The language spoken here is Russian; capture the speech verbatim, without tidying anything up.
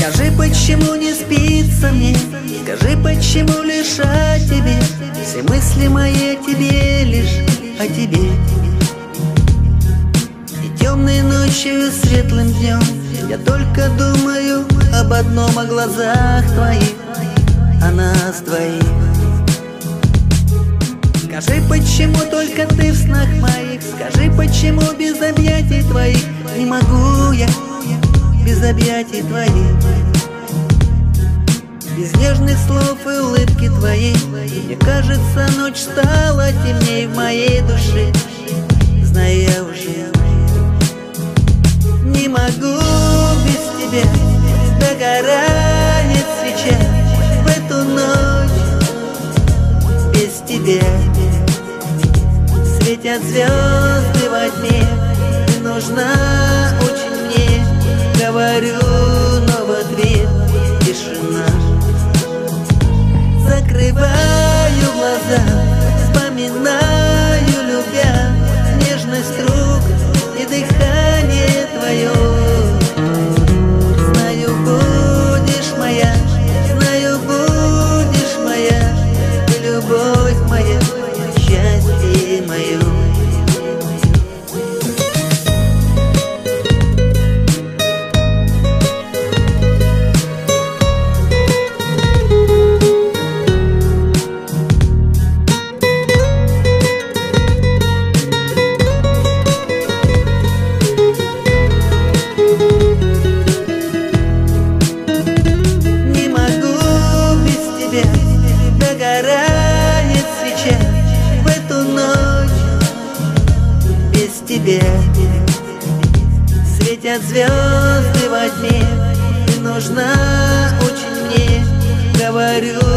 Скажи, почему не спится мне, скажи, почему лишь о тебе, все мысли мои о тебе, лишь о тебе. И темной ночью, и светлым днем я только думаю об одном, о глазах твоих, о нас двоих. Скажи, почему только ты в снах моих, скажи, почему без объятий твоих не могу я, без объятий твоих, без нежных слов и улыбки твоей. Мне кажется, ночь стала темней в моей душе, знаю я уже. Не могу без тебя, догорает свеча в эту ночь. Без тебя светят звезды во тьме, ты нужна очень мне, говорю, но в ответ тишина. Закрываю глаза, вспоминаю, любя, нежность рук и дыхание твое. Знаю, будешь моя, знаю, будешь моя, ты любовь моя, счастье мое. Догорает свеча в эту ночь. Без тебя светят звезды во тьме, ты нужна очень мне, говорю.